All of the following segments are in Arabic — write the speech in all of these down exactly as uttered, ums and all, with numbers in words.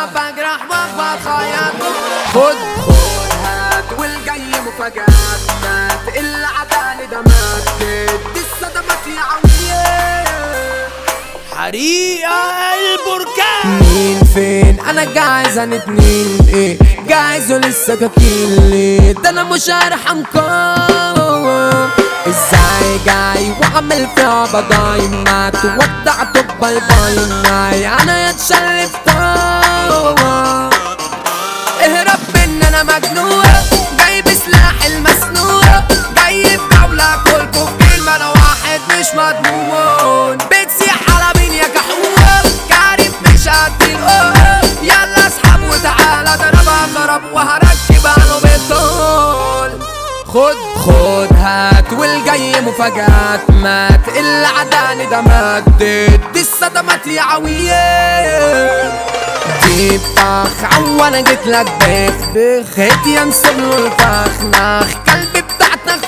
تعبك راح واخبط خياطه. خد خد هات والجاي مفاجآت، ما تقل عدالي ده ماتت دي الصدمات يا عوية. حريقة البركان مين فين انا جاهز انا اتنين ايه جاهز ولسه كفيل ليه ده انا مش هرحمكم. ازاي جاي وعمل فيها بضاي ما تودعته باي باي معاي انا اتشلفتها. اهرب من انا مجنون جاي بسلاح المسنون جاي في جولة كلكوا في كلمة انا واحد مش مضمون. بتسيح على مين يا كحول كارف مش هدي القول يلا اسحب وتعالى ضربها ضرب وهركب عنه بالطول. خد خد هات والجاي مفاجآت ما تقل عداني ده مدد دي الصدمات يا عوية. جيب طخ عو انا جيتلك بخ بخ هيت يا مسبله الفخ نخ كلبي بتاعتك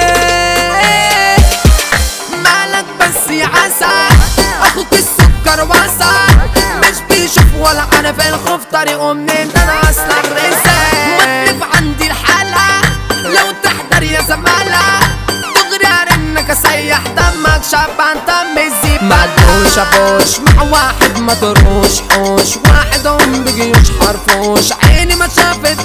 فيك مالك بس يا عسل اخوك السكر وسط مش بيشوف ولا عارف الخوف طريقه منين ده انا اصلا رزق مطلب عندي الحالة لو تحضر يا زمالة دغري ارنك اسيح دمك شبان دم الزبالة. مدوش ابوش مع واحد ما تروش حوش واحد ام بجيوش حرفوش عيني ما شافت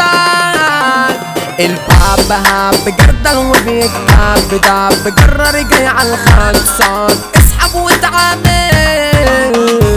بدل الباب هاب جردل وبيكتاب بداب جرر جاي على الخلصان اسحب وتعامل.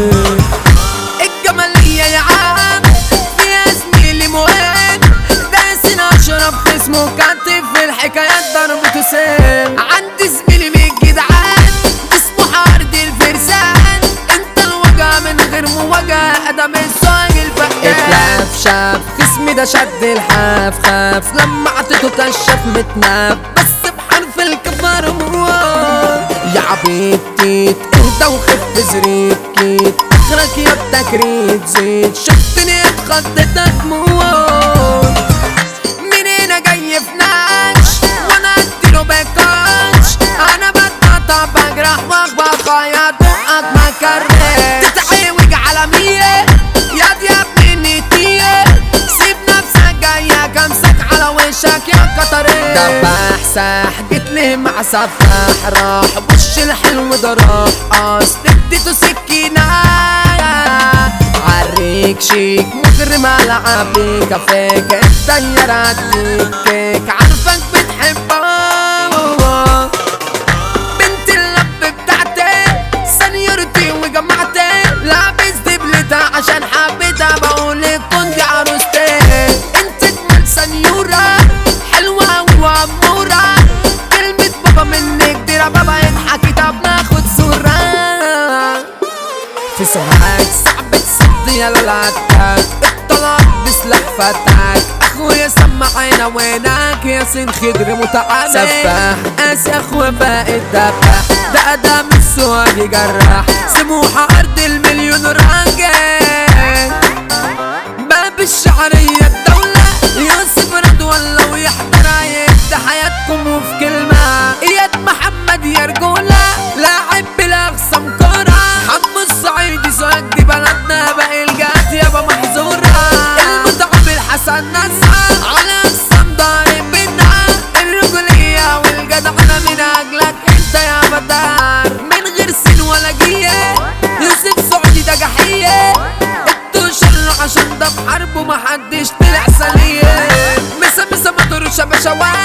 الجمالية يا عم فيها زميلي مهم داسين اشرف اسمه كاتب في الحكايات ضربته سام. عندي زميلي من الجدعان اسمه حارد الفرسان انت الوجع من غير مواجهة ادم الزواج الفقان. اتلاف شاف خصمي ده شد الحاف خاف لما عطيته كشاف متناف بس بحرف الكفار موال. يا عبيد تيت اهدى وخف زريت كيت اخرك يا بتكريت زيت شفتني اتخضيتك موال. منين جاي في ناتش وانا اديله بكاتش انا بتقطع بجرح واخبط خياط بقك ما كرهت تتعوج على مية يا دي يا ابني النتية سيب نفسك جاية كمسك على وشك يا قطرين. دباح ساح جيتلي مع سفاح راح وش الحلو ده راح قاص اديته سكينة عريك شيك مجرم على عبيك كفيك الدنيا رديك كيك عارفك بتحبها بنت اللب بتاعتي سنيورتي وجماعتي لابس دبلتها عشان حبيتها بقولك كنتي عروستي انت اجمل سنيورة حلوة وامورة كلمة بابا منك ديرة بابا يضحكي طب ناخد صورة. في سمعك صعب تصدي يلا العتاك اطلعت بسلاح فتاك اخويا سمع عينا وينك يا سين خضر متعامل سفاح قاسي اخويا باقي الدباح ده ادم السواق جراح سموحة ارض المليون راجل باب الشعرية الدولة يوسف رضوى لو يحضر هيبدا حياتكم وفي كلمة اياد محمد يا رجولة لاعب بلا اخصام كورة حمو الصعيدي سواق دي بلدنا باقي الجات يابا محظورة المتعب الحسن نسعى على اقسام ضارب بينا الرجولية والجدعنة من اجلك انت يا بدار من غير سين ولا جيه يوسف سعودي ده جحية ادوا شر عشان ده بحرب ومحدش طلع سليم مسا مسا ما تروش يا باشا